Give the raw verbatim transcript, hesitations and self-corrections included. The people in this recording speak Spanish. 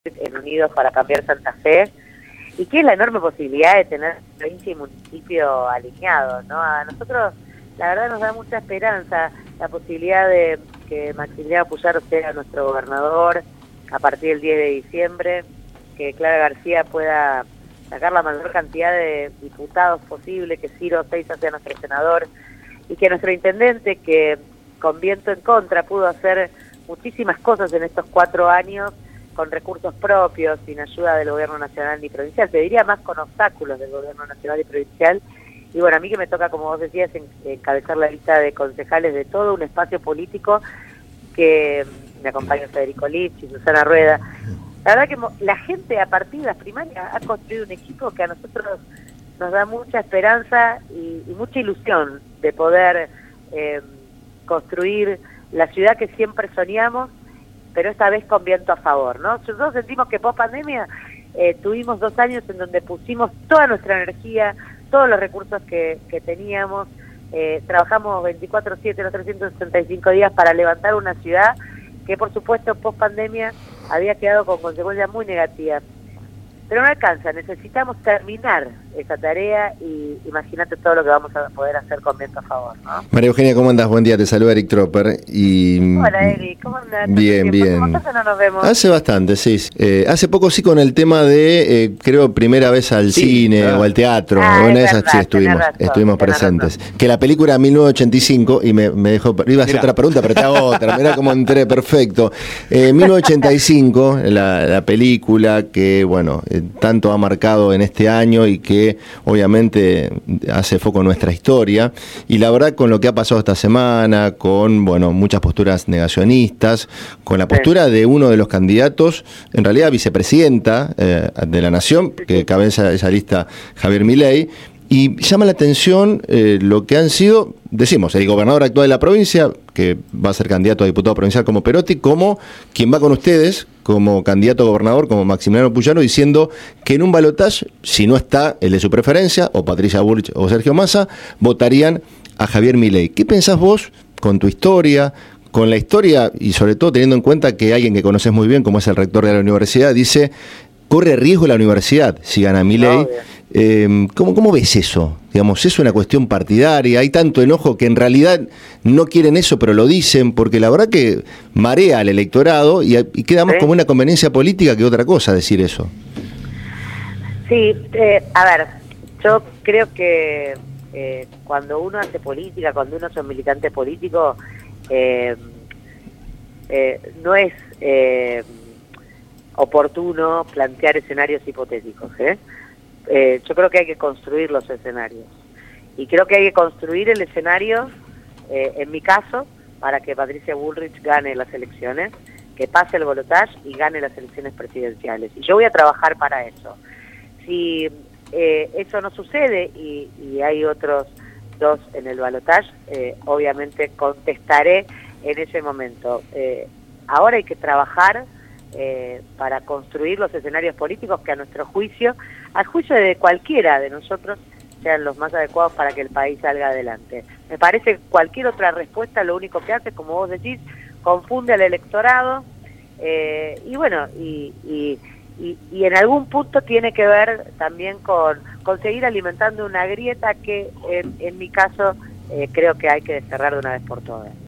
en Unidos para Cambiar Santa Fe, y que es la enorme posibilidad de tener provincia y municipio alineados, ¿no? A nosotros, la verdad, nos da mucha esperanza la posibilidad de que Maximiliano Puyaro sea nuestro gobernador a partir del diez de diciembre, que Clara García pueda sacar la mayor cantidad de diputados posible, que Ciro Seiza sea nuestro senador, y que nuestro intendente, que con viento en contra pudo hacer muchísimas cosas en estos cuatro años, con recursos propios, sin ayuda del gobierno nacional ni provincial, te diría más con obstáculos del gobierno nacional y provincial. Y bueno, a mí que me toca, como vos decías, encabezar la lista de concejales de todo un espacio político, que me acompaña Federico Lipsch y Susana Rueda. La verdad que la gente a partir de las primarias ha construido un equipo que a nosotros nos da mucha esperanza y, y mucha ilusión de poder eh, construir la ciudad que siempre soñamos, pero esta vez con viento a favor, ¿no? Nosotros sentimos que post pandemia eh, tuvimos dos años en donde pusimos toda nuestra energía, todos los recursos que, que teníamos, eh, trabajamos veinticuatro siete los trescientos sesenta y cinco días para levantar una ciudad que, por supuesto, post pandemia había quedado con consecuencias muy negativas. Pero no alcanza, necesitamos terminar esa tarea y imagínate todo lo que vamos a poder hacer con viento a favor, ¿no? María Eugenia, ¿cómo andás? Buen día, te saluda Eric Tropper. Y... Hola, Eric, ¿cómo andás? Bien, bien. ¿Cómo estás? No nos vemos. Hace bastante, sí. Eh, hace poco sí con el tema de, eh, creo, primera vez al sí, cine ah. o al teatro. Ah, una de esas sí estuvimos, razón, estuvimos presentes. Razón. Que la película mil novecientos ochenta y cinco, y me, me dejó, iba a hacer Mirá. otra pregunta, pero te hago otra. Mirá cómo entré, perfecto. Eh, mil novecientos ochenta y cinco, la, la película que, bueno, eh, tanto ha marcado en este año y que obviamente hace foco en nuestra historia, y la verdad con lo que ha pasado esta semana, con bueno muchas posturas negacionistas, con la postura de uno de los candidatos, en realidad vicepresidenta eh, de la Nación, que cabeza esa lista, Javier Milei, y llama la atención eh, lo que han sido, decimos, el gobernador actual de la provincia, que va a ser candidato a diputado provincial como Perotti, como quien va con ustedes, como candidato a gobernador, como Maximiliano Puyaro, diciendo que en un balotaje, si no está el de su preferencia, o Patricia Bullrich o Sergio Massa, votarían a Javier Milei. ¿Qué pensás vos con tu historia, con la historia, y sobre todo teniendo en cuenta que alguien que conoces muy bien, como es el rector de la universidad, dice, corre riesgo la universidad si gana Milei? Eh, ¿cómo, ¿Cómo ves eso? Digamos, ¿es una cuestión partidaria? Hay tanto enojo que en realidad no quieren eso, pero lo dicen, porque la verdad que marea al electorado y, y queda más ¿Sí? como una conveniencia política que otra cosa decir eso. Sí, eh, a ver, yo creo que eh, cuando uno hace política, cuando uno es un militante político, eh, eh, no es eh, oportuno plantear escenarios hipotéticos, ¿eh? Eh, yo creo que hay que construir los escenarios y creo que hay que construir el escenario, eh, en mi caso, para que Patricia Bullrich gane las elecciones, que pase el balotaje y gane las elecciones presidenciales, y yo voy a trabajar para eso. Si eh, eso no sucede y, y hay otros dos en el balotaje, eh, obviamente contestaré en ese momento. Eh, ahora hay que trabajar Eh, para construir los escenarios políticos que a nuestro juicio, al juicio de cualquiera de nosotros, sean los más adecuados para que el país salga adelante. Me parece que cualquier otra respuesta lo único que hace, como vos decís, confunde al electorado, eh, y bueno, y, y, y, y en algún punto tiene que ver también con, con seguir alimentando una grieta que en, en mi caso eh, creo que hay que desterrar de una vez por todas.